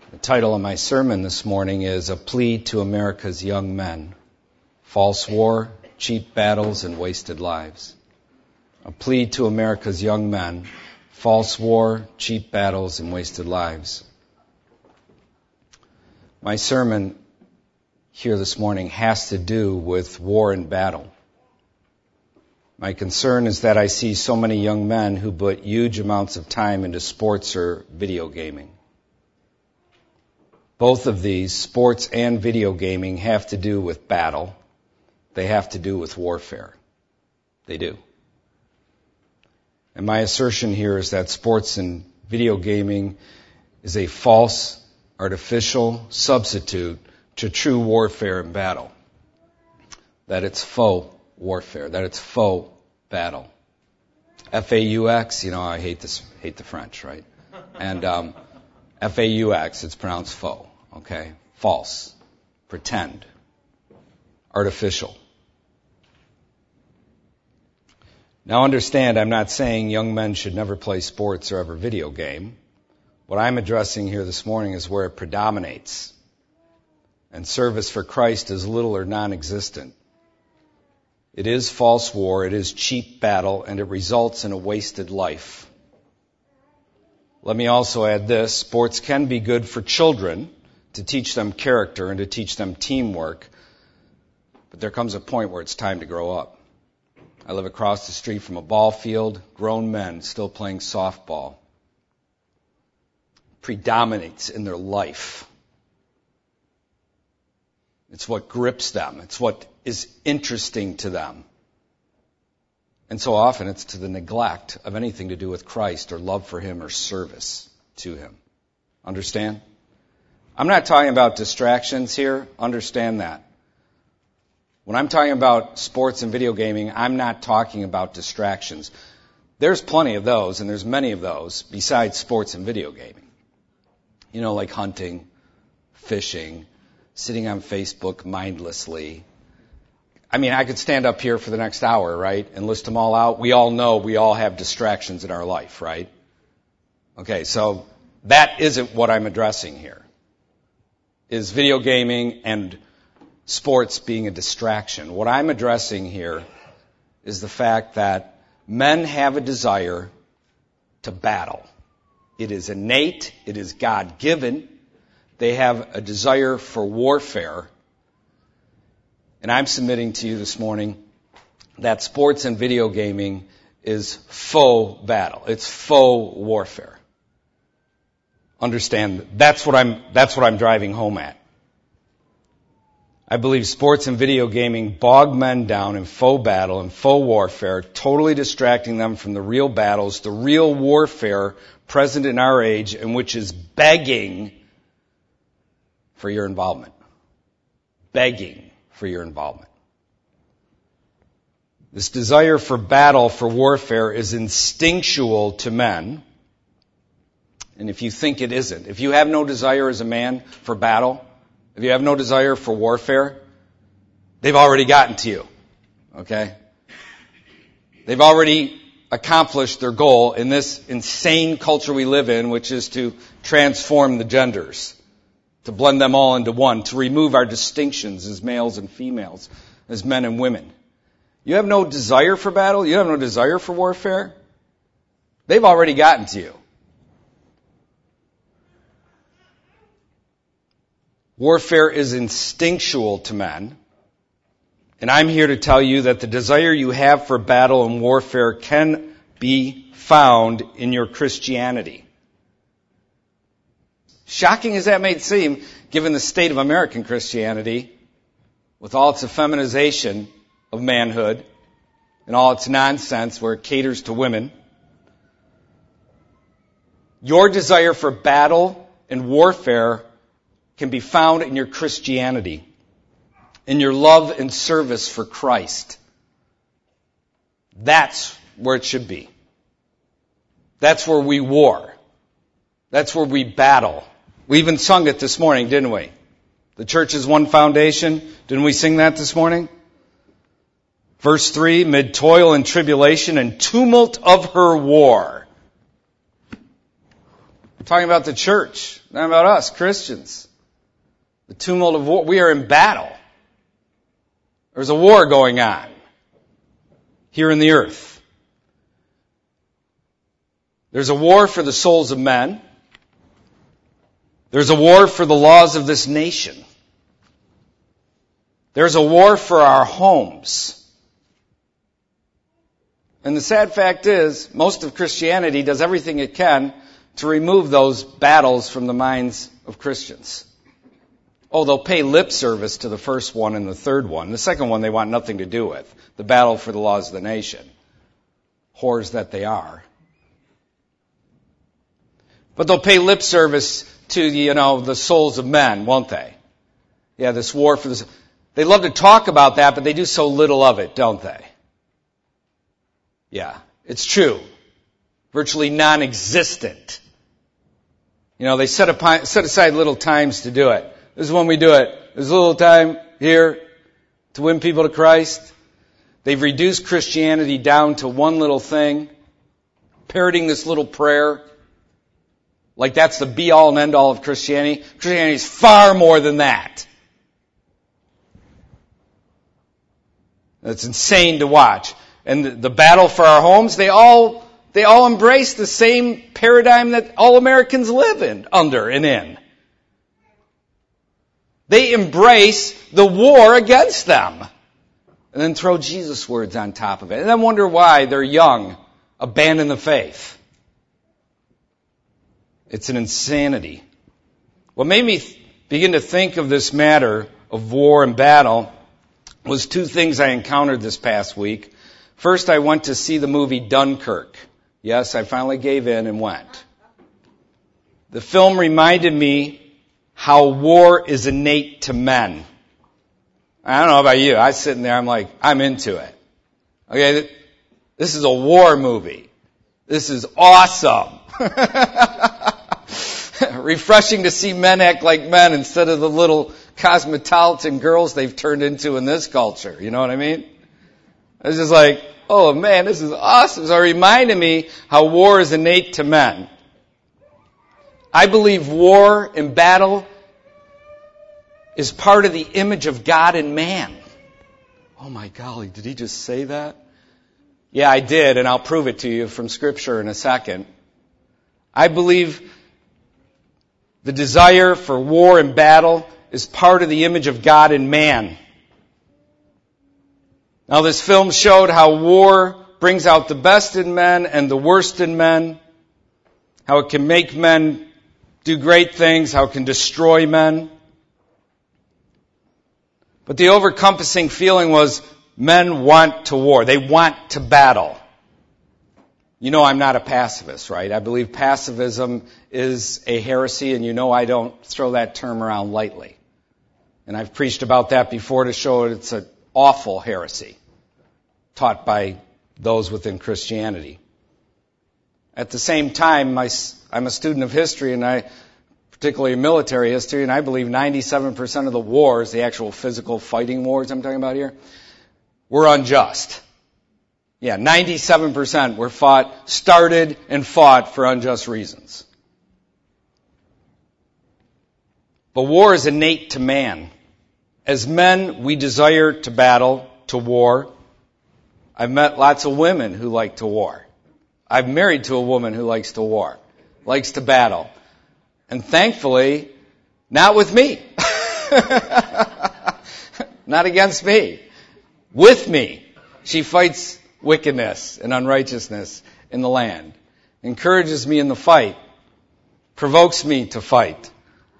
The title of my sermon this morning is A Plea to America's Young Men, False War, Cheap Battles, and Wasted Lives. A plea to America's young men, false war, cheap battles, and wasted lives. My sermon here this morning has to do with war and battle. My concern is that I see so many young men who put huge amounts of time into sports or video gaming. Both of these, sports and video gaming, have to do with battle. They have to do with warfare. They do. And my assertion here is that sports and video gaming is a false, artificial substitute to true warfare and battle. That it's faux warfare, that it's faux battle. F-A-U-X, I hate the French, right? And F-A-U-X, it's pronounced faux, okay? False, pretend, artificial. Now understand, I'm not saying young men should never play sports or ever video game. What I'm addressing here this morning is where it predominates. And service for Christ is little or non-existent. It is false war, it is cheap battle, and it results in a wasted life. Let me also add this, sports can be good for children to teach them character and to teach them teamwork, but there comes a point where it's time to grow up. I live across the street from a ball field, grown men still playing softball. Predominates in their life. It's what grips them. It's what is interesting to them. And so often it's to the neglect of anything to do with Christ or love for Him or service to Him. Understand? I'm not talking about distractions here. Understand that. When I'm talking about sports and video gaming, I'm not talking about distractions. There's plenty of those, and there's many of those besides sports and video gaming. Like hunting, fishing, sitting on Facebook mindlessly. I could stand up here for the next hour, right, and list them all out. We all know we all have distractions in our life, right? Okay, so that isn't what I'm addressing here. Is video gaming and sports being a distraction. What I'm addressing here is the fact that men have a desire to battle. It is innate. It is God-given. They have a desire for warfare. And I'm submitting to you this morning that sports and video gaming is faux battle. It's faux warfare. Understand, that's what I'm driving home at. I believe sports and video gaming bog men down in faux battle and faux warfare, totally distracting them from the real battles, the real warfare present in our age, and which is begging for your involvement. Begging for your involvement. This desire for battle, for warfare, is instinctual to men. And if you think it isn't, if you have no desire as a man for battle, if you have no desire for warfare, they've already gotten to you. Okay? They've already accomplished their goal in this insane culture we live in, which is to transform the genders, to blend them all into one, to remove our distinctions as males and females, as men and women. You have no desire for battle? You have no desire for warfare? They've already gotten to you. Warfare is instinctual to men, and I'm here to tell you that the desire you have for battle and warfare can be found in your Christianity. Shocking as that may seem, given the state of American Christianity, with all its effeminization of manhood and all its nonsense where it caters to women, your desire for battle and warfare can be found in your Christianity, in your love and service for Christ. That's where it should be. That's where we war. That's where we battle. We even sung it this morning, didn't we? The church is one foundation. Didn't we sing that this morning? Verse 3, mid toil and tribulation and tumult of her war. talking about the church, not about us, Christians. The tumult of war. We are in battle. There's a war going on here in the earth. There's a war for the souls of men. There's a war for the laws of this nation. There's a war for our homes. And the sad fact is, most of Christianity does everything it can to remove those battles from the minds of Christians. Oh, they'll pay lip service to the first one and the third one. The second one they want nothing to do with. The battle for the laws of the nation. Whores that they are. But they'll pay lip service to, the souls of men, won't they? Yeah, this war for this. They love to talk about that, but they do so little of it, don't they? Yeah, it's true. Virtually non-existent. They set aside little times to do it. This is when we do it. There's a little time here to win people to Christ. They've reduced Christianity down to one little thing, parroting this little prayer. Like that's the be-all and end-all of Christianity. Christianity is far more than that. It's insane to watch. And the battle for our homes, they all embrace the same paradigm that all Americans live under and in. They embrace the war against them. And then throw Jesus' words on top of it. And then wonder why they're young, abandon the faith. It's an insanity. What made me begin to think of this matter of war and battle was two things I encountered this past week. First, I went to see the movie Dunkirk. Yes, I finally gave in and went. The film reminded me how war is innate to men. I don't know about you. I was sitting there, I'm into it. Okay, this is a war movie. This is awesome. Refreshing to see men act like men instead of the little cosmopolitan girls they've turned into in this culture. You know what I mean? It's just like, oh man, this is awesome. So it reminded me how war is innate to men. I believe war and battle is part of the image of God in man. Oh my golly, did he just say that? Yeah, I did, and I'll prove it to you from Scripture in a second. I believe the desire for war and battle is part of the image of God in man. Now, this film showed how war brings out the best in men and the worst in men, how it can make men do great things, how it can destroy men. But the overcompassing feeling was men want to war. They want to battle. You know I'm not a pacifist, right? I believe pacifism is a heresy, and you know I don't throw that term around lightly. And I've preached about that before to show it's an awful heresy taught by those within Christianity. At the same time, I'm a student of history, and particularly military history, and I believe 97% of the wars, the actual physical fighting wars I'm talking about here, were unjust. Yeah, 97% were started and fought for unjust reasons. But war is innate to man. As men, we desire to battle, to war. I've met lots of women who like to war. I'm married to a woman who likes to war, likes to battle. And thankfully, not with me. Not against me. With me. She fights wickedness and unrighteousness in the land. Encourages me in the fight. Provokes me to fight.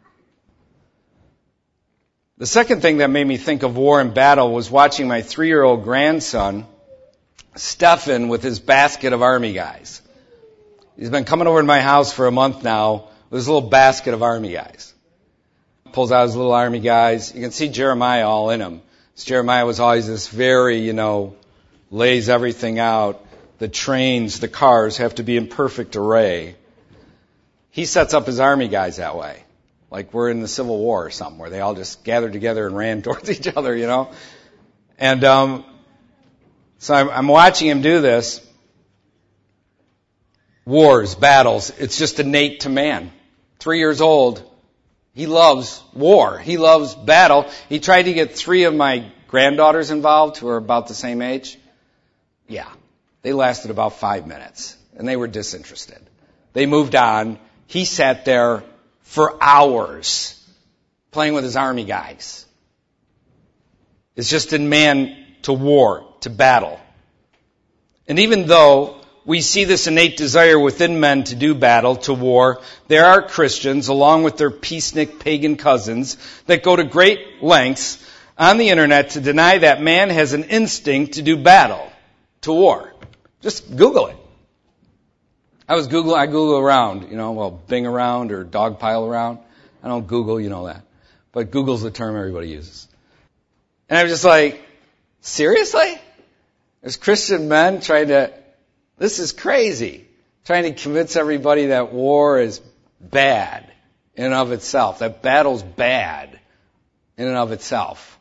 The second thing that made me think of war and battle was watching my 3-year-old grandson, Stefan, with his basket of Army guys. He's been coming over to my house for a month now with his little basket of Army guys. Pulls out his little Army guys. You can see Jeremiah all in him. Jeremiah was always this very, lays everything out. The trains, the cars have to be in perfect array. He sets up his Army guys that way. Like we're in the Civil War or something where they all just gathered together and ran towards each other, And so I'm watching him do this. Wars, battles, it's just innate to man. 3 years old. He loves war. He loves battle. He tried to get 3 of my granddaughters involved who are about the same age. Yeah, they lasted about 5 minutes, and they were disinterested. They moved on. He sat there for hours playing with his army guys. It's just in man to war, to battle. And even though we see this innate desire within men to do battle, to war, there are Christians, along with their peacenik pagan cousins, that go to great lengths on the internet to deny that man has an instinct to do battle, to war. Just Google it. I Google around, Bing around or dogpile around. I don't Google, you know that. But Google's the term everybody uses. And I'm just like, seriously? There's Christian men this is crazy, trying to convince everybody that war is bad in and of itself, that battle's bad in and of itself.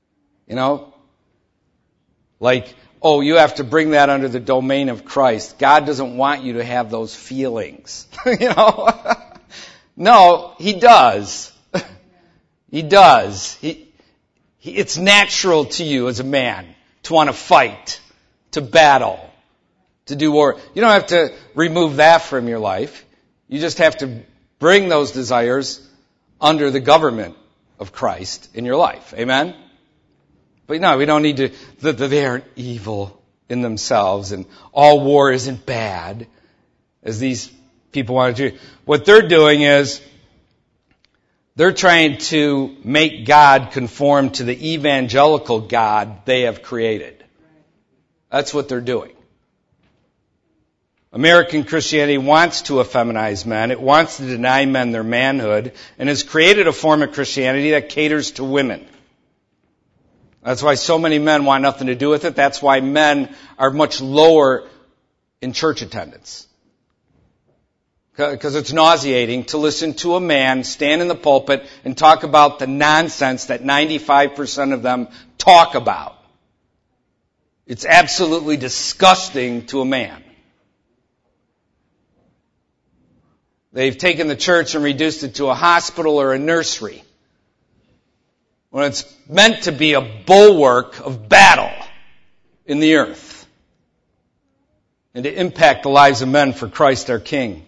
Like, you have to bring that under the domain of Christ. God doesn't want you to have those feelings. No, He does. He does. It's natural to you as a man to want to fight, to battle, to do war. You don't have to remove that from your life. You just have to bring those desires under the government of Christ in your life. Amen? But no, we don't need to, they aren't evil in themselves and all war isn't bad, as these people want to do. What they're doing is they're trying to make God conform to the evangelical God they have created. That's what they're doing. American Christianity wants to effeminize men. It wants to deny men their manhood and has created a form of Christianity that caters to women. That's why so many men want nothing to do with it. That's why men are much lower in church attendance. Because it's nauseating to listen to a man stand in the pulpit and talk about the nonsense that 95% of them talk about. It's absolutely disgusting to a man. They've taken the church and reduced it to a hospital or a nursery, when it's meant to be a bulwark of battle in the earth and to impact the lives of men for Christ our King.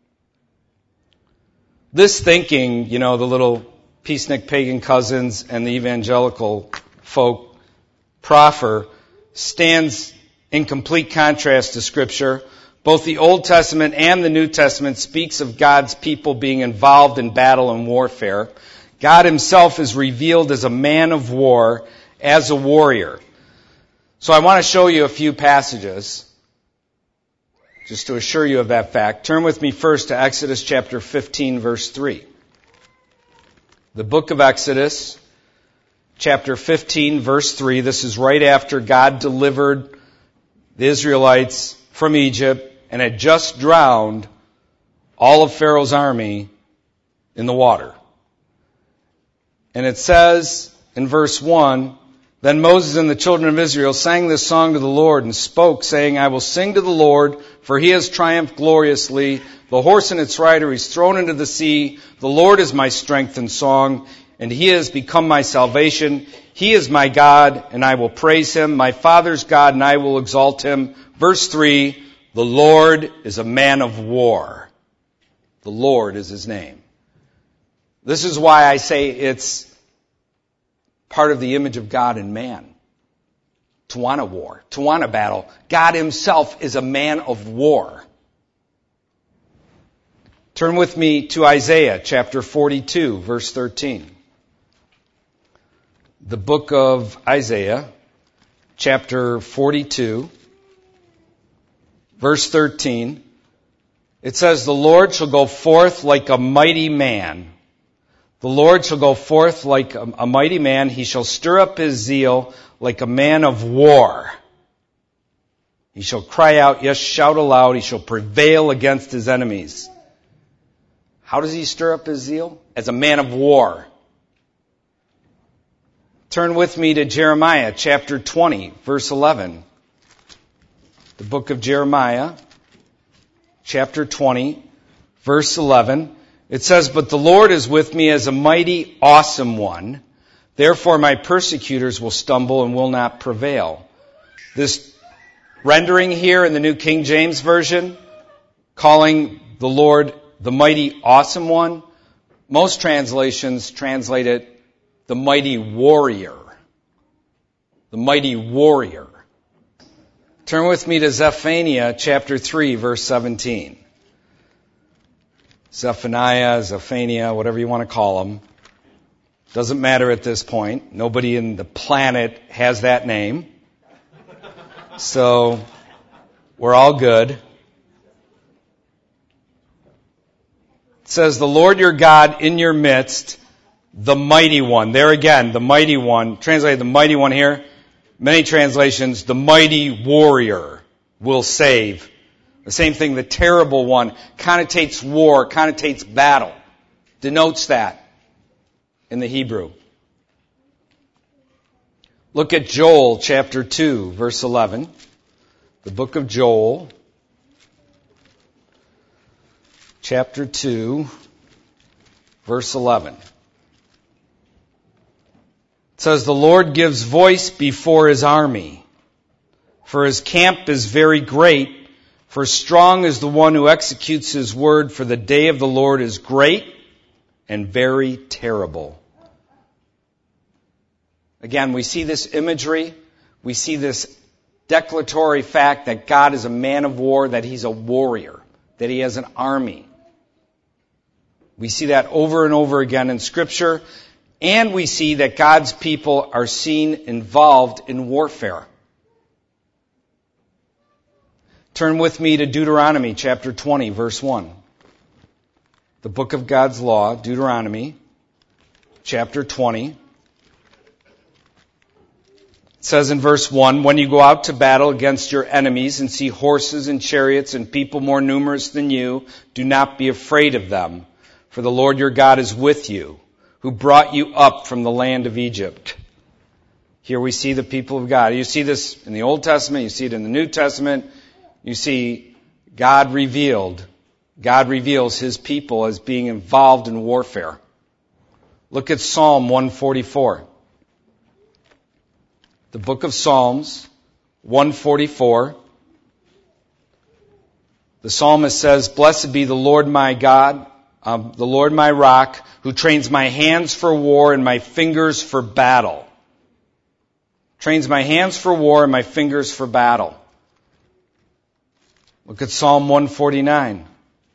This thinking, the little peacenik pagan cousins and the evangelical folk proffer, stands in complete contrast to Scripture. Both the Old Testament and the New Testament speaks of God's people being involved in battle and warfare. God Himself is revealed as a man of war, as a warrior. So I want to show you a few passages, just to assure you of that fact. Turn with me first to Exodus chapter 15, verse 3. The book of Exodus, chapter 15, verse 3. This is right after God delivered the Israelites from Egypt and had just drowned all of Pharaoh's army in the water. And it says in verse 1, Then Moses and the children of Israel sang this song to the Lord and spoke, saying, I will sing to the Lord, for He has triumphed gloriously. The horse and its rider He's thrown into the sea. The Lord is my strength and song, and He has become my salvation. He is my God, and I will praise Him, my Father's God, and I will exalt Him. Verse 3, the Lord is a man of war. The Lord is His name. This is why I say it's part of the image of God in man. To want a war, to want a battle. God Himself is a man of war. Turn with me to Isaiah chapter 42, verse 13. The book of Isaiah, chapter 42, verse 13. It says, The Lord shall go forth like a mighty man. The Lord shall go forth like a mighty man. He shall stir up His zeal like a man of war. He shall cry out, yes, shout aloud. He shall prevail against His enemies. How does He stir up His zeal? As a man of war. Turn with me to Jeremiah chapter 20, verse 11. The book of Jeremiah, chapter 20, verse 11. It says, "But the Lord is with me as a mighty, awesome one. Therefore my persecutors will stumble and will not prevail." This rendering here in the New King James Version, calling the Lord the mighty, awesome one, most translations translate it the mighty warrior. The mighty warrior. Turn with me to Zephaniah chapter 3, verse 17. Zephaniah, Zephaniah, whatever you want to call them. Doesn't matter at this point. Nobody in the planet has that name. So, we're all good. It says, "The Lord your God in your midst, the mighty one." There again, the mighty one. Translated the mighty one here. Many translations, the mighty warrior will save. The same thing, the terrible one, connotates war, connotates battle. Denotes that in the Hebrew. Look at Joel chapter 2, verse 11. The book of Joel, chapter 2, verse 11. It says, "The Lord gives voice before his army, for his camp is very great, for strong is the one who executes his word, for the day of the Lord is great and very terrible." Again, we see this imagery, we see this declaratory fact that God is a man of war, that he's a warrior, that he has an army. We see that over and over again in Scripture, and we see that God's people are seen involved in warfare. Turn with me to Deuteronomy chapter 20, verse 1. The book of God's law, Deuteronomy chapter 20. It says in verse 1, "When you go out to battle against your enemies and see horses and chariots and people more numerous than you, do not be afraid of them, for the Lord your God is with you, who brought you up from the land of Egypt." Here we see the people of God. You see this in the Old Testament, you see it in the New Testament. You see God revealed. God reveals his people as being involved in warfare. Look at Psalm 144. The book of Psalms, 144. The psalmist says, "Blessed be the Lord my God, the Lord my rock, who trains my hands for war and my fingers for battle." Trains my hands for war and my fingers for battle. Look at Psalm 149.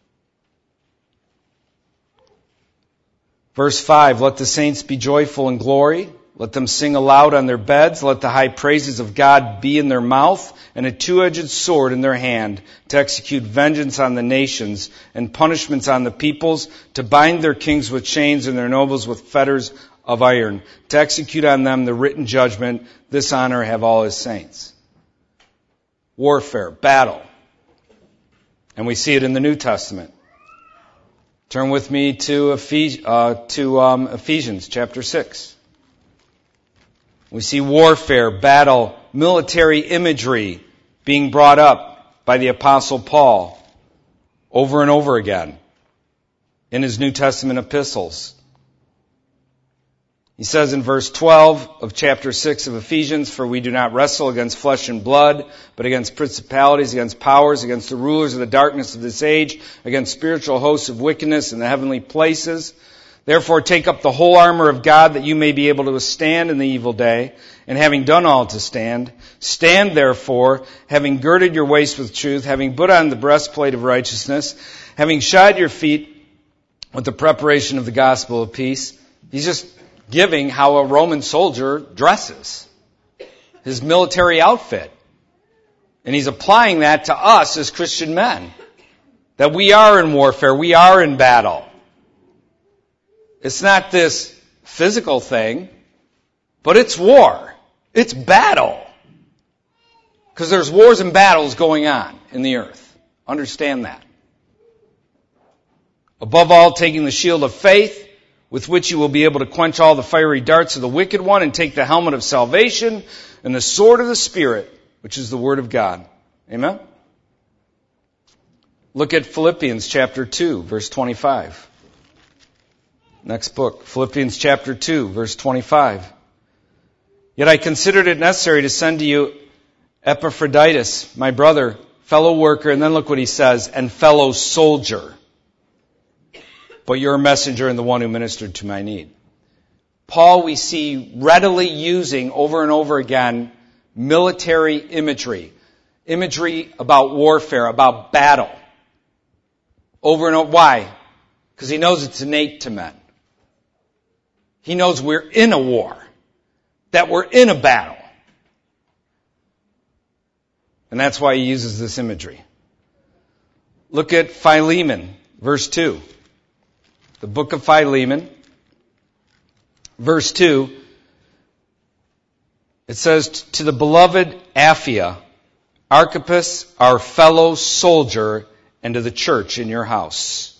Verse 5, "Let the saints be joyful in glory. Let them sing aloud on their beds. Let the high praises of God be in their mouth and a two-edged sword in their hand to execute vengeance on the nations and punishments on the peoples, to bind their kings with chains and their nobles with fetters of iron, to execute on them the written judgment. This honor have all his saints." Warfare, battle. And we see it in the New Testament. Turn with me to Ephesians chapter 6. We see warfare, battle, military imagery being brought up by the Apostle Paul over and over again in his New Testament epistles. He says in verse 12 of chapter 6 of Ephesians, "For we do not wrestle against flesh and blood, but against principalities, against powers, against the rulers of the darkness of this age, against spiritual hosts of wickedness in the heavenly places. Therefore take up the whole armor of God, that you may be able to withstand in the evil day, and having done all to stand, stand therefore, having girded your waist with truth, having put on the breastplate of righteousness, having shod your feet with the preparation of the gospel of peace." He's just giving how a Roman soldier dresses, his military outfit. And he's applying that to us as Christian men, that we are in warfare, we are in battle. It's not this physical thing, but it's war. It's battle. Because there's wars and battles going on in the earth. Understand that. Above all, taking the shield of faith, with which you will be able to quench all the fiery darts of the wicked one, and take the helmet of salvation and the sword of the Spirit, which is the Word of God. Amen? Look at Philippians chapter 2, verse 25. Next book, Philippians chapter 2, verse 25. Yet I considered it necessary to send to you Epaphroditus, my brother, fellow worker, and then look what he says, and fellow soldier. But you're a messenger and the one who ministered to my need. Paul, we see readily using over and over again military imagery. Imagery about warfare, about battle. Over and over. Why? Because he knows it's innate to men. He knows we're in a war. That we're in a battle. And that's why he uses this imagery. Look at Philemon, verse 2. The book of Philemon, verse 2. It says, to the beloved Apphia, Archippus, our fellow soldier, and to the church in your house.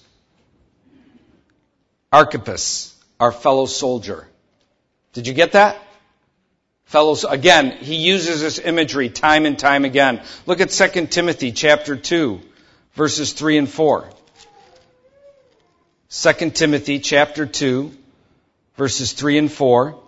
Archippus, our fellow soldier. Did you get that? Fellows, again, he uses this imagery time and time again. Look at 2 Timothy chapter 2, verses 3 and 4. 2 Timothy chapter 2, verses 3 and 4.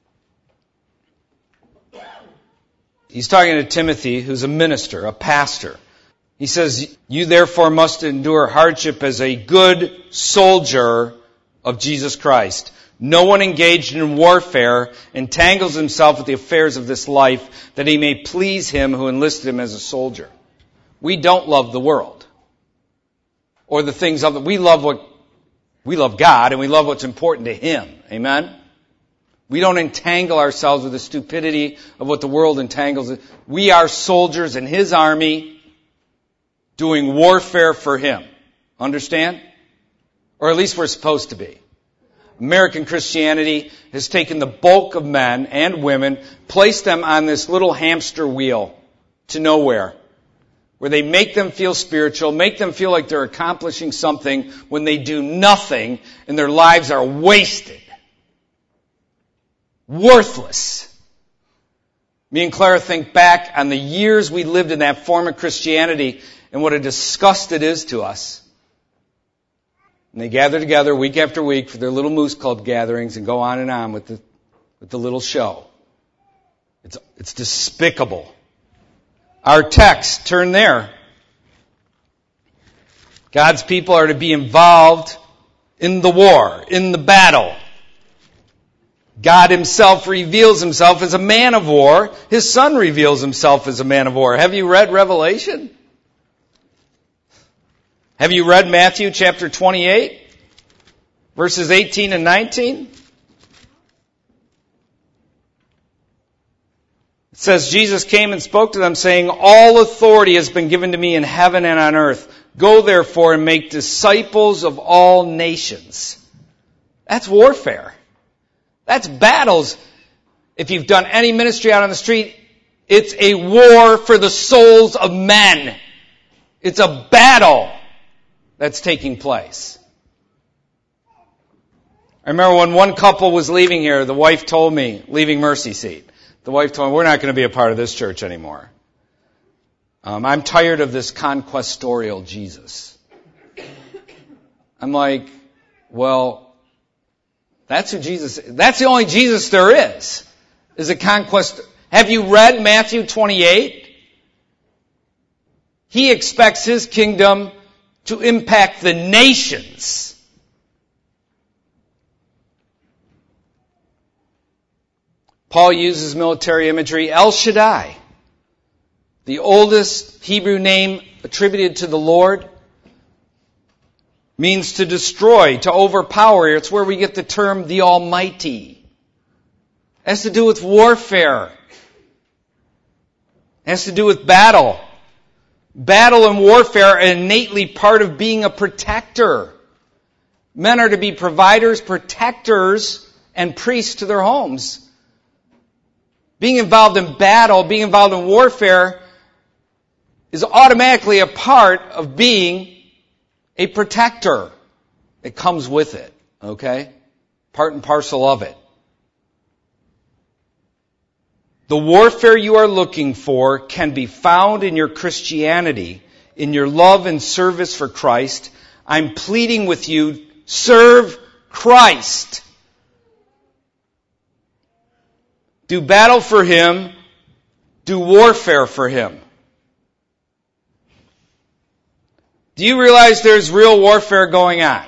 He's talking to Timothy, who's a minister, a pastor. He says, you therefore must endure hardship as a good soldier of Jesus Christ. No one engaged in warfare entangles himself with the affairs of this life, that he may please him who enlisted him as a soldier. We don't love the world or the things of it. We love God, and we love what's important to Him. Amen? We don't entangle ourselves with the stupidity of what the world entangles. We are soldiers in His army doing warfare for Him. Understand? Or at least we're supposed to be. American Christianity has taken the bulk of men and women, placed them on this little hamster wheel to nowhere, where they make them feel spiritual, make them feel like they're accomplishing something when they do nothing and their lives are wasted. Worthless. Me and Clara think back on the years we lived in that form of Christianity and what a disgust it is to us. And they gather together week after week for their little Moose Club gatherings and go on and on with the little show. It's despicable. Our text, turn there. God's people are to be involved in the war, in the battle. God Himself reveals Himself as a man of war. His Son reveals Himself as a man of war. Have you read Revelation? Have you read Matthew chapter 28, verses 18 and 19? It says, Jesus came and spoke to them, saying, all authority has been given to me in heaven and on earth. Go therefore and make disciples of all nations. That's warfare. That's battles. If you've done any ministry out on the street, it's a war for the souls of men. It's a battle that's taking place. I remember when one couple was leaving here, the wife told me, leaving Mercy Seat, the wife told me, we're not going to be a part of this church anymore. I'm tired of this conquestorial Jesus. I'm like, well, that's who Jesus is. That's the only Jesus there is a conquest. Have you read Matthew 28? He expects His kingdom to impact the nations. Paul uses military imagery. El Shaddai, the oldest Hebrew name attributed to the Lord, means to destroy, to overpower. It's where we get the term the Almighty. It has to do with warfare. It has to do with battle. Battle and warfare are innately part of being a protector. Men are to be providers, protectors, and priests to their homes. Being involved in battle, being involved in warfare is automatically a part of being a protector. It comes with it, okay? Part and parcel of it. The warfare you are looking for can be found in your Christianity, in your love and service for Christ. I'm pleading with you, serve Christ. Do battle for Him. Do warfare for Him. Do you realize there's real warfare going on?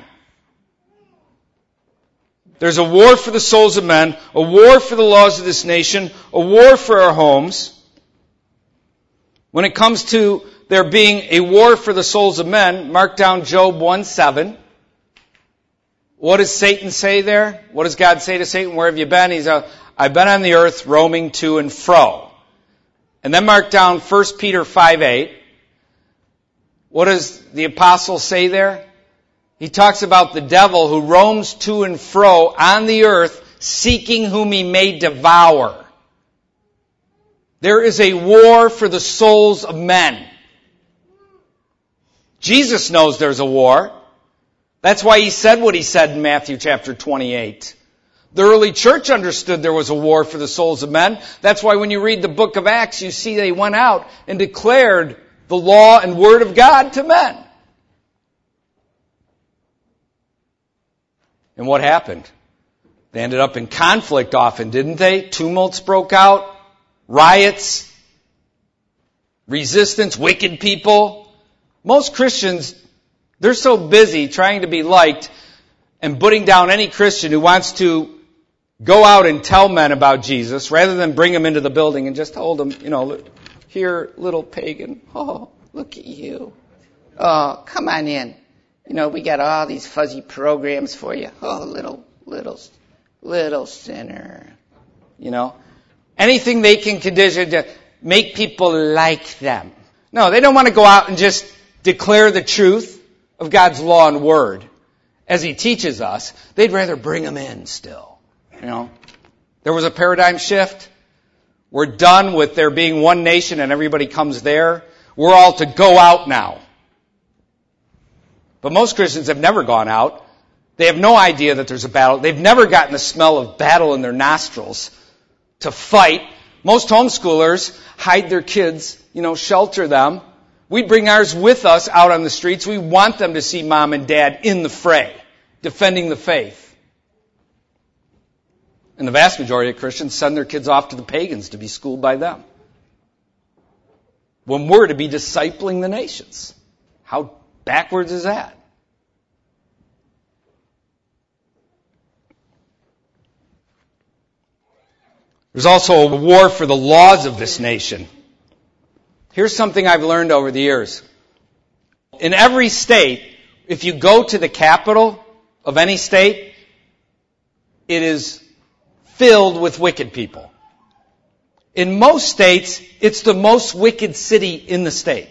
There's a war for the souls of men, a war for the laws of this nation, a war for our homes. When it comes to there being a war for the souls of men, mark down Job 1:7. What does Satan say there? What does God say to Satan? Where have you been? I've been on the earth roaming to and fro. And then mark down 1 Peter 5:8. What does the apostle say there? He talks about the devil who roams to and fro on the earth, seeking whom he may devour. There is a war for the souls of men. Jesus knows there's a war. That's why He said what He said in Matthew chapter 28. The early church understood there was a war for the souls of men. That's why when you read the book of Acts, you see they went out and declared the law and word of God to men. And what happened? They ended up in conflict often, didn't they? Tumults broke out, riots, resistance, wicked people. Most Christians, they're so busy trying to be liked and putting down any Christian who wants to go out and tell men about Jesus rather than bring them into the building and just hold them, here, little pagan. Oh, look at you. Oh, come on in. We got all these fuzzy programs for you. Oh, little sinner. Anything they can condition to make people like them. No, they don't want to go out and just declare the truth of God's law and word as He teaches us. They'd rather bring them in still. There was a paradigm shift. We're done with there being one nation and everybody comes there. We're all to go out now. But most Christians have never gone out. They have no idea that there's a battle. They've never gotten the smell of battle in their nostrils to fight. Most homeschoolers hide their kids, shelter them. We bring ours with us out on the streets. We want them to see mom and dad in the fray, defending the faith. And the vast majority of Christians send their kids off to the pagans to be schooled by them, when we're to be discipling the nations. How backwards is that? There's also a war for the laws of this nation. Here's something I've learned over the years. In every state, if you go to the capital of any state, it is filled with wicked people. In most states, it's the most wicked city in the state.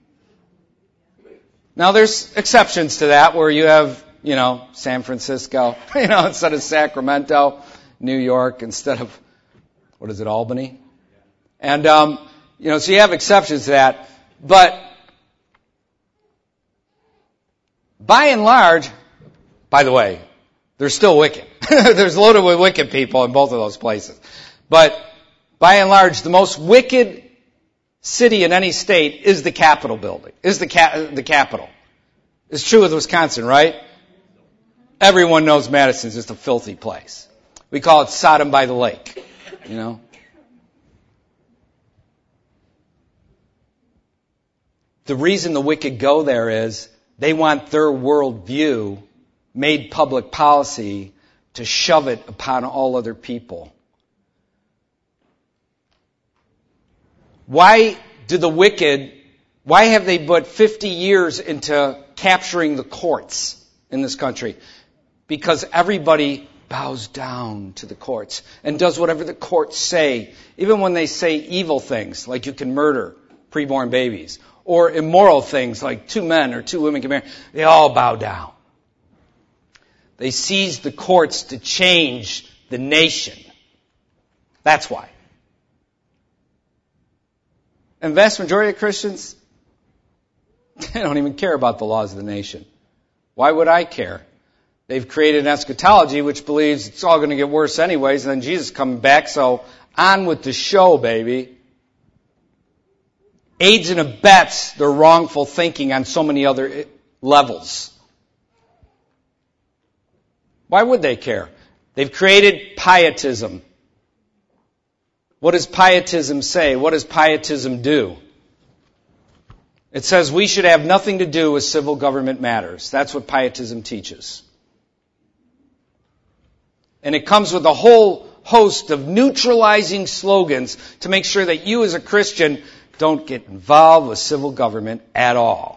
Now, there's exceptions to that where you have, San Francisco, instead of Sacramento, New York, instead of, Albany? And, so you have exceptions to that. But by and large, by the way, they're still wicked. There's loaded with wicked people in both of those places. But by and large, the most wicked city in any state is the Capitol building, is the Capitol. It's true with Wisconsin, right? Everyone knows Madison's just a filthy place. We call it Sodom by the lake, The reason the wicked go there is they want their worldview made public policy to shove it upon all other people. Why have they put 50 years into capturing the courts in this country? Because everybody bows down to the courts and does whatever the courts say, even when they say evil things, like you can murder preborn babies, or immoral things like 2 men or 2 women can marry. They all bow down. They seized the courts to change the nation. That's why. And the vast majority of Christians, they don't even care about the laws of the nation. Why would I care? They've created an eschatology which believes it's all going to get worse anyways, and then Jesus is coming back, so on with the show, baby. Aids and abets their wrongful thinking on so many other levels. Why would they care? They've created pietism. What does pietism say? What does pietism do? It says we should have nothing to do with civil government matters. That's what pietism teaches. And it comes with a whole host of neutralizing slogans to make sure that you as a Christian don't get involved with civil government at all.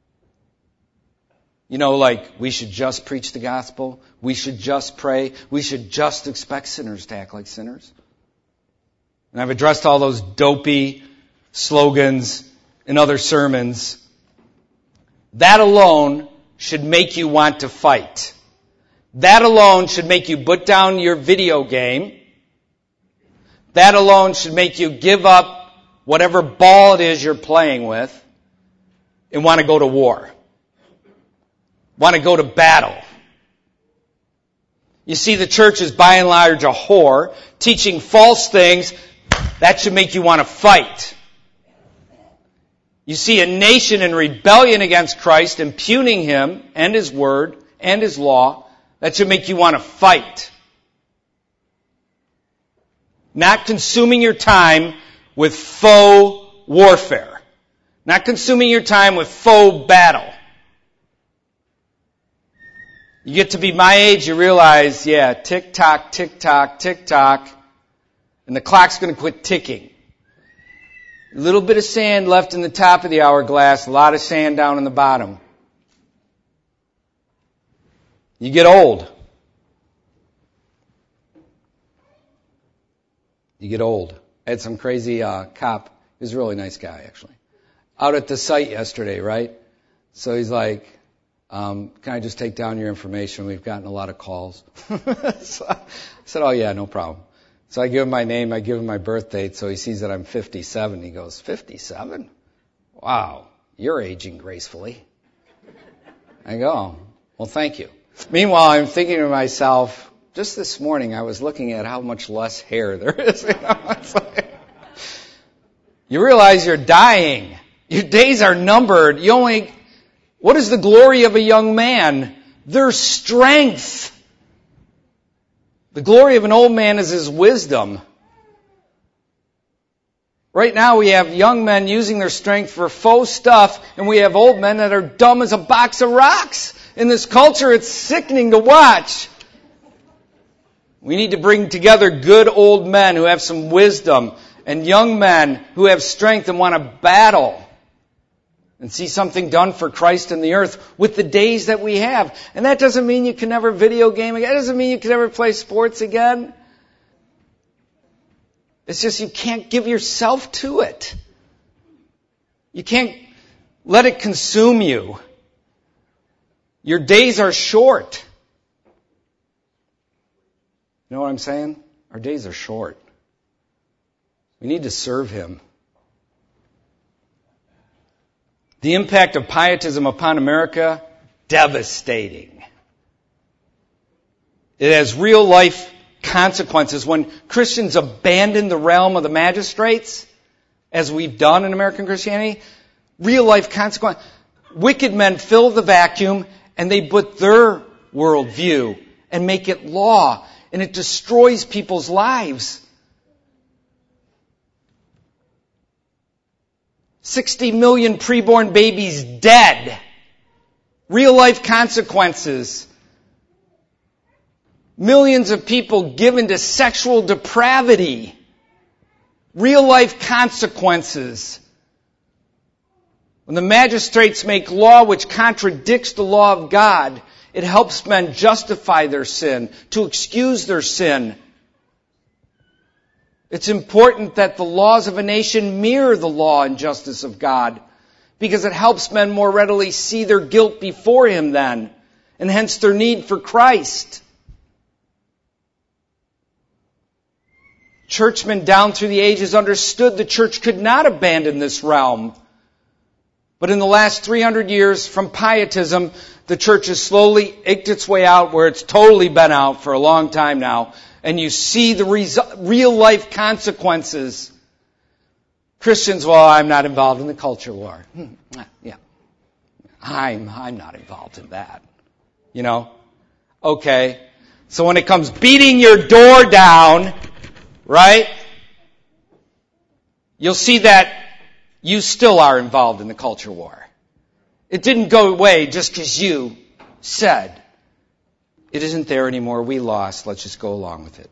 You know, like, we should just preach the gospel. We should just pray. We should just expect sinners to act like sinners. And I've addressed all those dopey slogans in other sermons. That alone should make you want to fight. That alone should make you put down your video game. That alone should make you give up whatever ball it is you're playing with and want to go to war. Want to go to battle. You see, the church is by and large a whore, teaching false things. That should make you want to fight. You see a nation in rebellion against Christ, impugning Him and His Word and His law. That should make you want to fight. Not consuming your time with faux warfare. Not consuming your time with faux battle. You get to be my age, you realize, yeah, tick-tock, tick-tock, tick-tock, and the clock's going to quit ticking. A little bit of sand left in the top of the hourglass, a lot of sand down in the bottom. You get old. You get old. I had some crazy cop. He was a really nice guy, actually. Out at the site yesterday, right? So he's like, can I just take down your information? We've gotten a lot of calls. So I said, oh yeah, no problem. So I give him my name, I give him my birth date, so he sees that I'm 57. He goes, 57? Wow, you're aging gracefully. I go, oh, well, thank you. Meanwhile, I'm thinking to myself, just this morning I was looking at how much less hair there is. It's like, you realize you're dying. Your days are numbered. What is the glory of a young man? Their strength. The glory of an old man is his wisdom. Right now we have young men using their strength for faux stuff, and we have old men that are dumb as a box of rocks. In this culture, it's sickening to watch. We need to bring together good old men who have some wisdom and young men who have strength and want to battle and see something done for Christ in the earth with the days that we have. And that doesn't mean you can never video game again. That doesn't mean you can never play sports again. It's just you can't give yourself to it. You can't let it consume you. Your days are short. You know what I'm saying? Our days are short. We need to serve Him. The impact of pietism upon America, devastating. It has real life consequences. When Christians abandon the realm of the magistrates, as we've done in American Christianity, real life consequences. Wicked men fill the vacuum and they put their worldview and make it law, and it destroys people's lives. 60 million preborn babies dead. Real life consequences. Millions of people given to sexual depravity. Real life consequences. When the magistrates make law which contradicts the law of God, it helps men justify their sin, to excuse their sin. It's important that the laws of a nation mirror the law and justice of God, because it helps men more readily see their guilt before Him then, and hence their need for Christ. Churchmen down through the ages understood the church could not abandon this realm. But in the last 300 years from pietism, the church has slowly eked its way out, where it's totally been out for a long time now. And you see the real life consequences. Christians, well, I'm not involved in the culture war. Yeah, I'm not involved in that. You know? Okay. So when it comes beating your door down, right, you'll see that you still are involved in the culture war. It didn't go away just because you said, it isn't there anymore, we lost, let's just go along with it.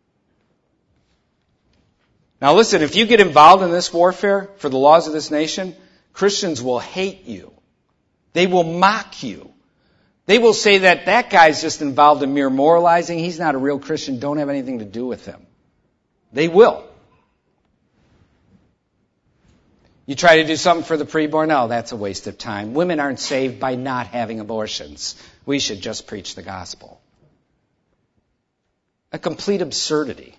Now listen, if you get involved in this warfare for the laws of this nation, Christians will hate you. They will mock you. They will say that guy's just involved in mere moralizing. He's not a real Christian. Don't have anything to do with him. They will. You try to do something for the preborn? Oh, that's a waste of time. Women aren't saved by not having abortions. We should just preach the gospel. A complete absurdity.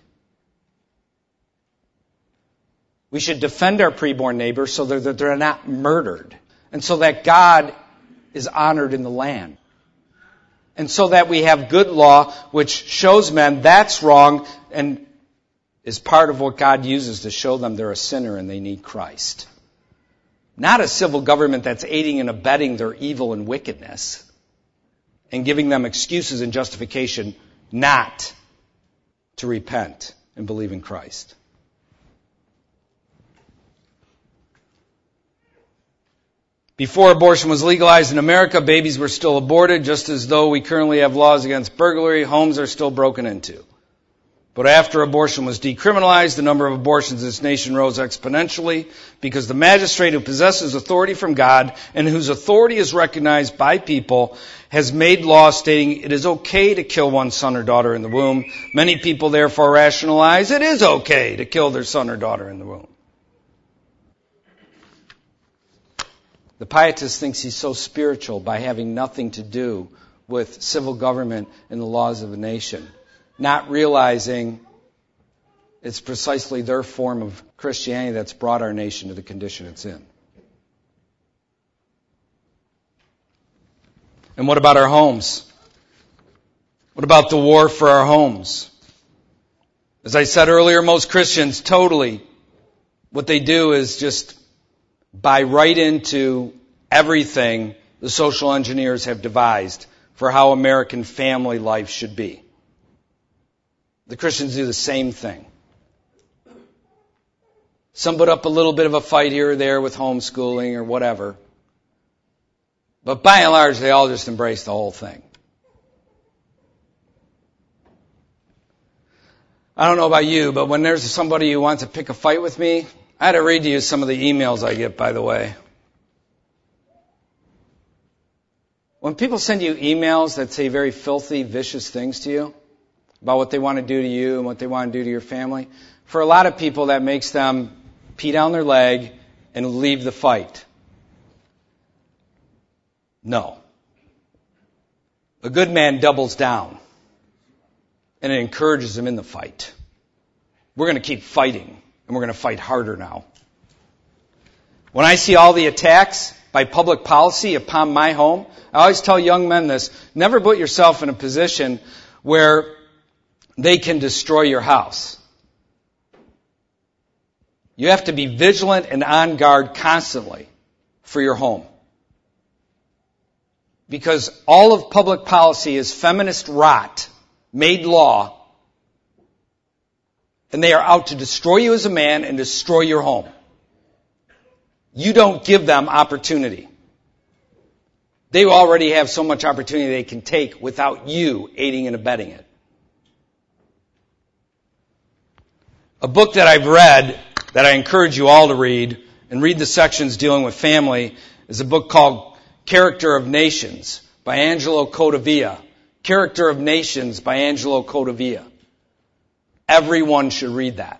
We should defend our preborn neighbors so that they're not murdered. And so that God is honored in the land. And so that we have good law which shows men that's wrong and is part of what God uses to show them they're a sinner and they need Christ. Not a civil government that's aiding and abetting their evil and wickedness and giving them excuses and justification not to repent and believe in Christ. Before abortion was legalized in America, babies were still aborted, just as though we currently have laws against burglary, homes are still broken into. But after abortion was decriminalized, the number of abortions in this nation rose exponentially because the magistrate who possesses authority from God and whose authority is recognized by people has made laws stating it is okay to kill one's son or daughter in the womb. Many people therefore rationalize it is okay to kill their son or daughter in the womb. The pietist thinks he's so spiritual by having nothing to do with civil government and the laws of a nation, not realizing it's precisely their form of Christianity that's brought our nation to the condition it's in. And what about our homes? What about the war for our homes? As I said earlier, most Christians totally, what they do is just buy right into everything the social engineers have devised for how American family life should be. The Christians do the same thing. Some put up a little bit of a fight here or there with homeschooling or whatever. But by and large, they all just embrace the whole thing. I don't know about you, but when there's somebody who wants to pick a fight with me, I had to read to you some of the emails I get, by the way. When people send you emails that say very filthy, vicious things to you about what they want to do to you and what they want to do to your family, for a lot of people that makes them pee down their leg and leave the fight. No. A good man doubles down and it encourages him in the fight. We're going to keep fighting. And we're going to fight harder now. When I see all the attacks by public policy upon my home, I always tell young men this, never put yourself in a position where they can destroy your house. You have to be vigilant and on guard constantly for your home. Because all of public policy is feminist rot, made law, and they are out to destroy you as a man and destroy your home. You don't give them opportunity. They already have so much opportunity they can take without you aiding and abetting it. A book that I've read, that I encourage you all to read, and read the sections dealing with family, is a book called Character of Nations by Angelo Codavia. Character of Nations by Angelo Codavia. Everyone should read that.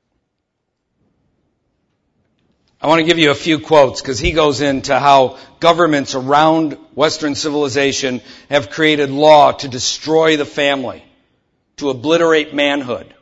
I want to give you a few quotes because he goes into how governments around Western civilization have created law to destroy the family, to obliterate manhood.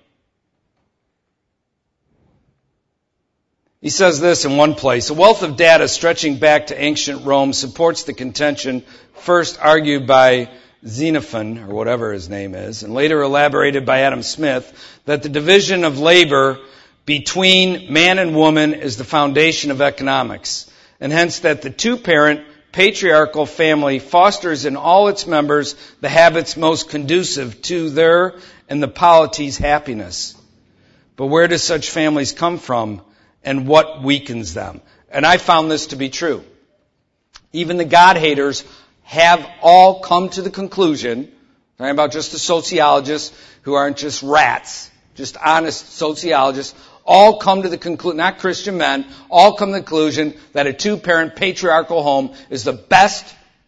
He says this in one place, a wealth of data stretching back to ancient Rome supports the contention first argued by Xenophon, or whatever his name is, and later elaborated by Adam Smith, that the division of labor between man and woman is the foundation of economics, and hence that the two-parent patriarchal family fosters in all its members the habits most conducive to their and the polity's happiness. But where do such families come from, and what weakens them? And I found this to be true. Even the God-haters have all come to the conclusion, talking about just the sociologists who aren't just rats, just honest sociologists, all come to the conclusion, not Christian men, all come to the conclusion that a two-parent patriarchal home is the best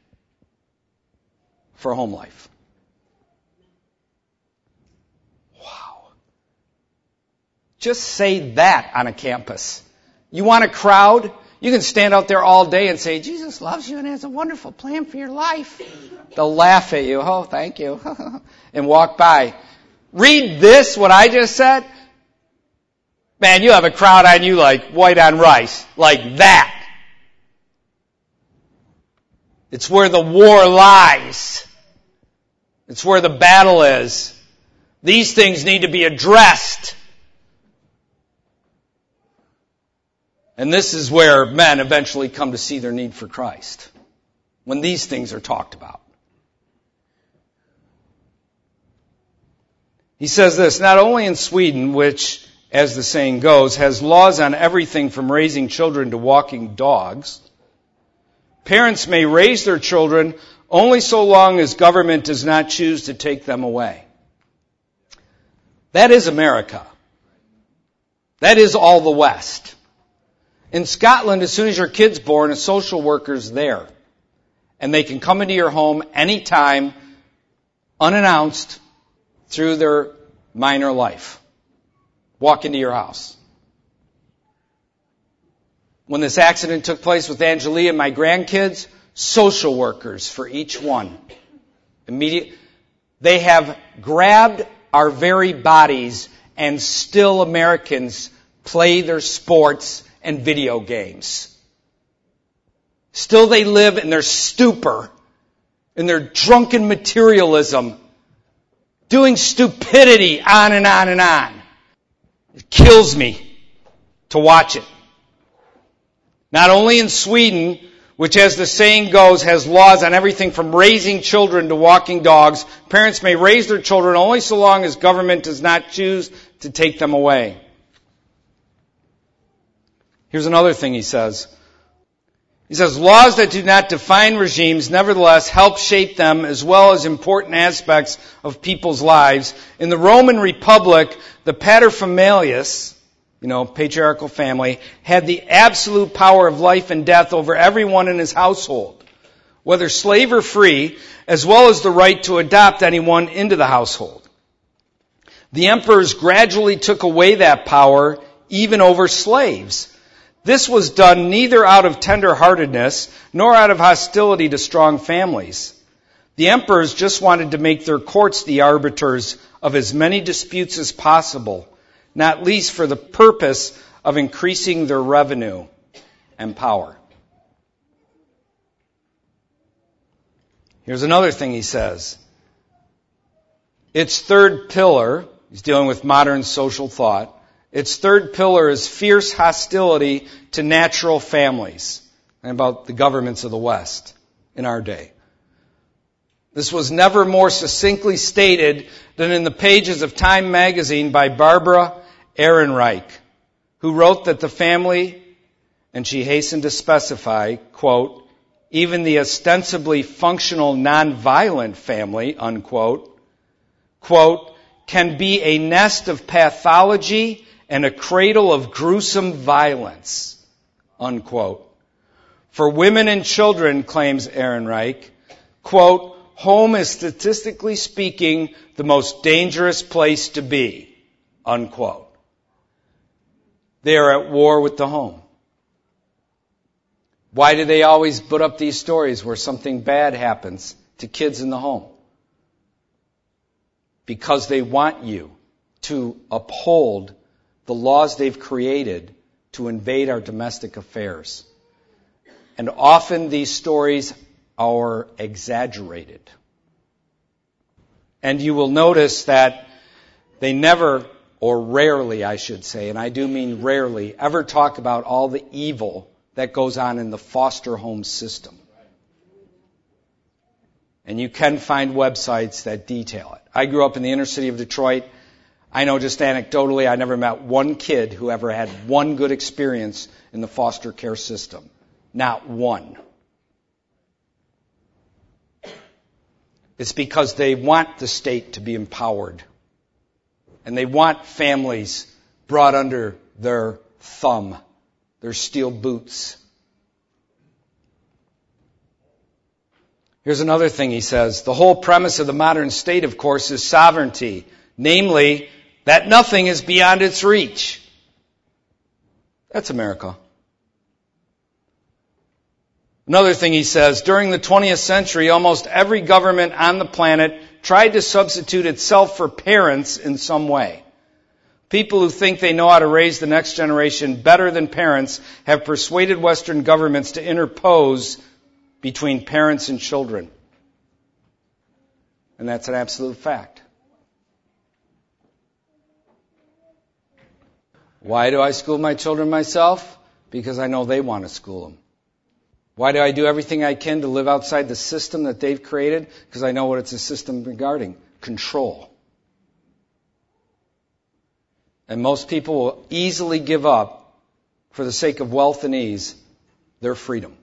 for home life. Wow. Just say that on a campus. You want a crowd? You can stand out there all day and say, Jesus loves you and has a wonderful plan for your life. They'll laugh at you. Oh, thank you. And walk by. Read this, what I just said. Man, you have a crowd on you like white on rice. Like that. It's where the war lies. It's where the battle is. These things need to be addressed. And this is where men eventually come to see their need for Christ. When these things are talked about. He says this, not only in Sweden, which, as the saying goes, has laws on everything from raising children to walking dogs, parents may raise their children only so long as government does not choose to take them away. That is America. That is all the West. In Scotland, as soon as your kid's born, a social worker's there. And they can come into your home anytime, unannounced, through their minor life. Walk into your house. When this accident took place with Angelia and my grandkids, social workers for each one. They have grabbed our very bodies, and still Americans play their sports and video games. Still they live in their stupor, in their drunken materialism, doing stupidity on and on and on. It kills me to watch it. Not only in Sweden, which, as the saying goes, has laws on everything from raising children to walking dogs, parents may raise their children only so long as government does not choose to take them away. Here's another thing he says. He says, laws that do not define regimes nevertheless help shape them as well as important aspects of people's lives. In the Roman Republic, the paterfamilias, patriarchal family, had the absolute power of life and death over everyone in his household, whether slave or free, as well as the right to adopt anyone into the household. The emperors gradually took away that power, even over slaves. This was done neither out of tender-heartedness nor out of hostility to strong families. The emperors just wanted to make their courts the arbiters of as many disputes as possible, not least for the purpose of increasing their revenue and power. Here's another thing he says. Its third pillar, he's dealing with modern social thought, its third pillar is fierce hostility to natural families, and about the governments of the West in our day. This was never more succinctly stated than in the pages of Time magazine by Barbara Ehrenreich, who wrote that the family, and she hastened to specify, quote, even the ostensibly functional nonviolent family, unquote, quote, can be a nest of pathology and a cradle of gruesome violence, unquote. For women and children, claims Ehrenreich, quote, home is statistically speaking the most dangerous place to be, unquote. They are at war with the home. Why do they always put up these stories where something bad happens to kids in the home? Because they want you to uphold the laws they've created to invade our domestic affairs. And often these stories are exaggerated. And you will notice that they never, or rarely I should say, and I do mean rarely, ever talk about all the evil that goes on in the foster home system. And you can find websites that detail it. I grew up in the inner city of Detroit. I know just anecdotally, I never met one kid who ever had one good experience in the foster care system. Not one. It's because they want the state to be empowered. And they want families brought under their thumb, their steel boots. Here's another thing he says. The whole premise of the modern state, of course, is sovereignty. Namely, that nothing is beyond its reach. That's America. Another thing he says, during the 20th century, almost every government on the planet tried to substitute itself for parents in some way. People who think they know how to raise the next generation better than parents have persuaded Western governments to interpose between parents and children. And that's an absolute fact. Why do I school my children myself? Because I know they want to school them. Why do I do everything I can to live outside the system that they've created? Because I know what it's a system regarding. Control. And most people will easily give up, for the sake of wealth and ease, their freedom.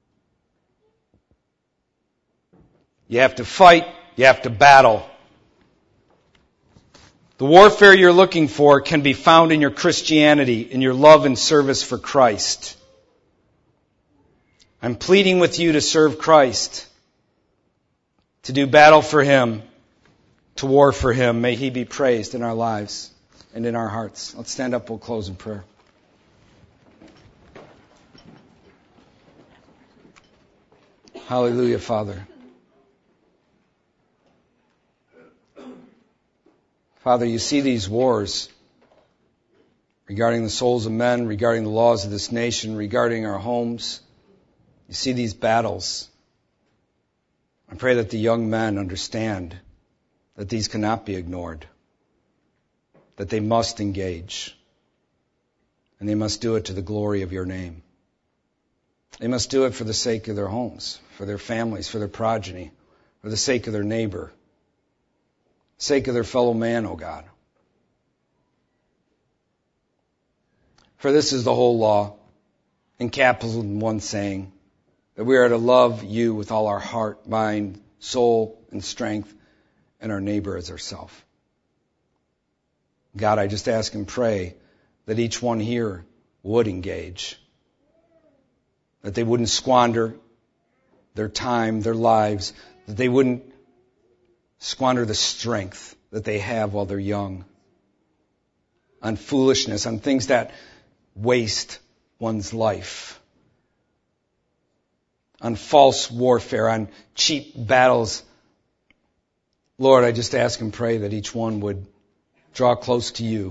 You have to fight. You have to battle. The warfare you're looking for can be found in your Christianity, in your love and service for Christ. I'm pleading with you to serve Christ, to do battle for Him, to war for Him. May He be praised in our lives and in our hearts. Let's stand up. We'll close in prayer. Hallelujah, Father. Father, you see these wars regarding the souls of men, regarding the laws of this nation, regarding our homes. You see these battles. I pray that the young men understand that these cannot be ignored, that they must engage, and they must do it to the glory of your name. They must do it for the sake of their homes, for their families, for their progeny, for the sake of their neighbor, sake of their fellow man, O God. For this is the whole law, encapsulated in one saying, that we are to love you with all our heart, mind, soul, and strength, and our neighbor as ourselves. God, I just ask and pray that each one here would engage, that they wouldn't squander their time, their lives, that they wouldn't squander the strength that they have while they're young on foolishness, on things that waste one's life, on false warfare, on cheap battles. Lord, I just ask and pray that each one would draw close to you.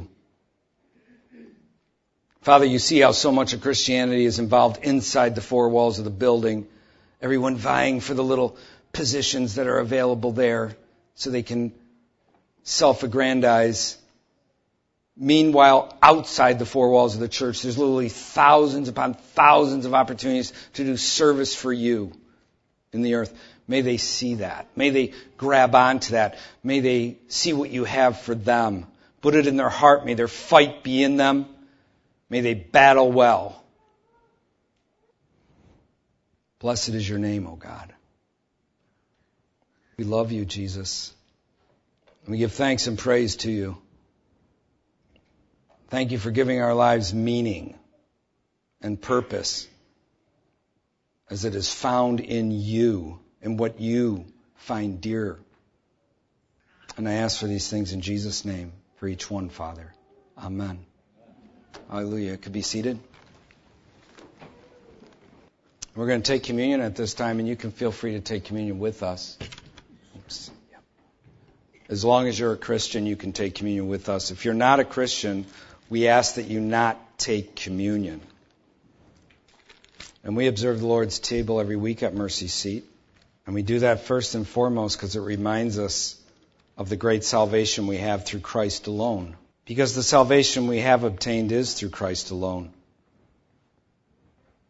Father, you see how so much of Christianity is involved inside the four walls of the building. Everyone vying for the little positions that are available there so they can self-aggrandize. Meanwhile, outside the four walls of the church, there's literally thousands upon thousands of opportunities to do service for you in the earth. May they see that. May they grab onto that. May they see what you have for them. Put it in their heart. May their fight be in them. May they battle well. Blessed is your name, O God. We love you, Jesus. And we give thanks and praise to you. Thank you for giving our lives meaning and purpose as it is found in you and what you find dear. And I ask for these things in Jesus' name for each one, Father. Amen. Hallelujah. Could be seated. We're going to take communion at this time, and you can feel free to take communion with us. Oops. As long as you're a Christian, you can take communion with us. If you're not a Christian, we ask that you not take communion. And we observe the Lord's table every week at Mercy Seat. And we do that first and foremost because it reminds us of the great salvation we have through Christ alone. Because the salvation we have obtained is through Christ alone.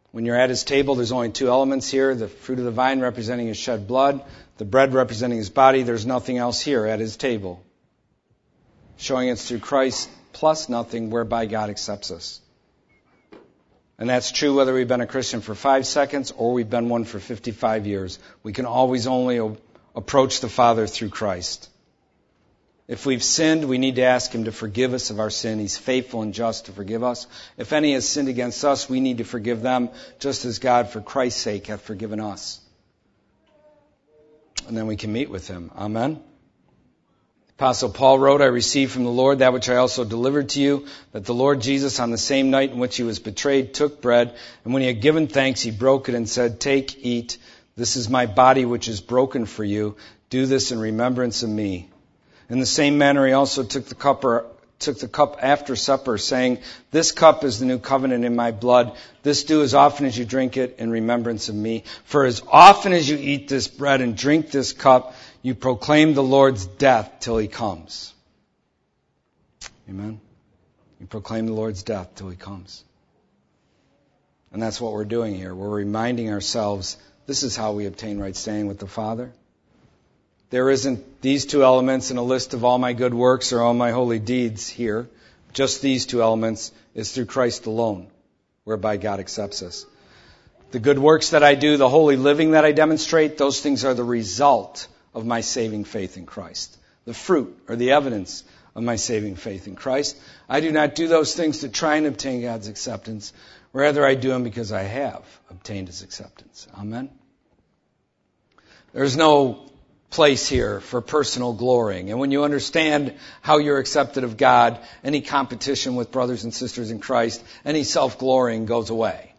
When you're at his table, there's only two elements here, the fruit of the vine representing his shed blood, the bread representing his body. There's nothing else here at his table. Showing it's through Christ plus nothing whereby God accepts us. And that's true whether we've been a Christian for 5 seconds or we've been one for 55 years. We can always only approach the Father through Christ. If we've sinned, we need to ask him to forgive us of our sin. He's faithful and just to forgive us. If any has sinned against us, we need to forgive them, just as God, for Christ's sake, hath forgiven us. And then we can meet with him. Amen. Apostle Paul wrote, I received from the Lord that which I also delivered to you, that the Lord Jesus, on the same night in which he was betrayed, took bread, and when he had given thanks, he broke it and said, Take, eat. This is my body which is broken for you. Do this in remembrance of me. In the same manner, he also took the cup after supper, saying, This cup is the new covenant in my blood. This do as often as you drink it in remembrance of me. For as often as you eat this bread and drink this cup, you proclaim the Lord's death till he comes. Amen. You proclaim the Lord's death till he comes. And that's what we're doing here. We're reminding ourselves, this is how we obtain right standing with the Father. There isn't these two elements in a list of all my good works or all my holy deeds here. Just these two elements is through Christ alone, whereby God accepts us. The good works that I do, the holy living that I demonstrate, those things are the result of my saving faith in Christ. The fruit or the evidence of my saving faith in Christ. I do not do those things to try and obtain God's acceptance. Rather, I do them because I have obtained his acceptance. Amen. There's no place here for personal glorying. And when you understand how you're accepted of God, any competition with brothers and sisters in Christ, any self-glorying goes away.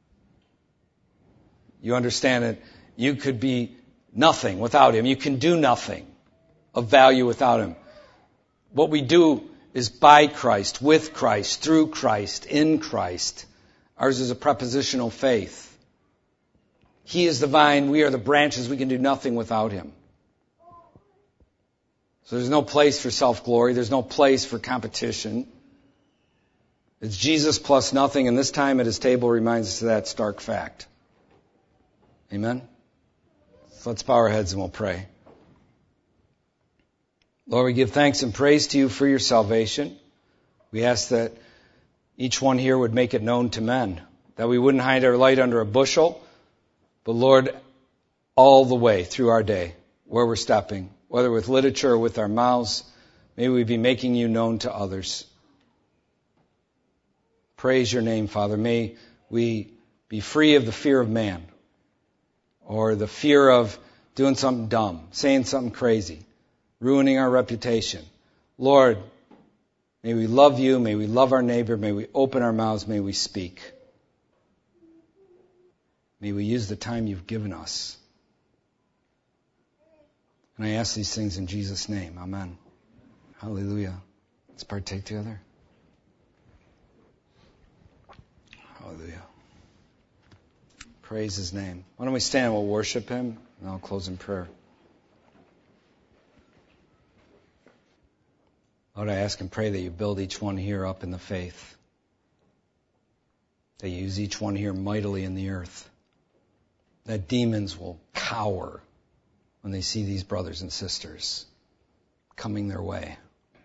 You understand that you could be nothing without him. You can do nothing of value without him. What we do is by Christ, with Christ, through Christ, in Christ. Ours is a prepositional faith. He is the vine, we are the branches, we can do nothing without him. So there's no place for self-glory. There's no place for competition. It's Jesus plus nothing, and this time at his table reminds us of that stark fact. Amen? So let's bow our heads and we'll pray. Lord, we give thanks and praise to you for your salvation. We ask that each one here would make it known to men, that we wouldn't hide our light under a bushel, but Lord, all the way through our day, where we're stepping, whether with literature or with our mouths, may we be making you known to others. Praise your name, Father. May we be free of the fear of man or the fear of doing something dumb, saying something crazy, ruining our reputation. Lord, may we love you. May we love our neighbor. May we open our mouths. May we speak. May we use the time you've given us. And I ask these things in Jesus' name. Amen. Hallelujah. Let's partake together. Hallelujah. Praise his name. Why don't we stand and we'll worship him, and I'll close in prayer. Lord, I ask and pray that you build each one here up in the faith. That you use each one here mightily in the earth. That demons will cower when they see these brothers and sisters coming their way.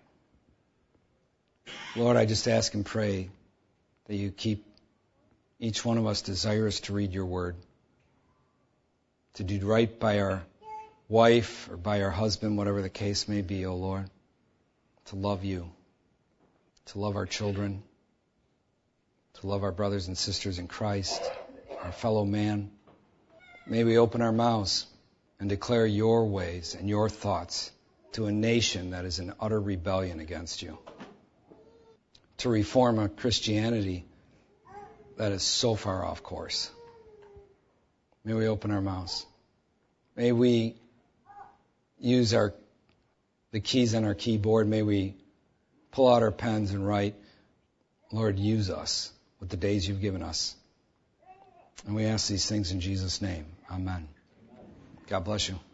Lord, I just ask and pray that you keep each one of us desirous to read your word, to do right by our wife or by our husband, whatever the case may be, O Lord, to love you, to love our children, to love our brothers and sisters in Christ, our fellow man. May we open our mouths and declare your ways and your thoughts to a nation that is in utter rebellion against you. To reform a Christianity that is so far off course. May we open our mouths. May we use the keys on our keyboard. May we pull out our pens and write, Lord, use us with the days you've given us. And we ask these things in Jesus' name. Amen. God bless you.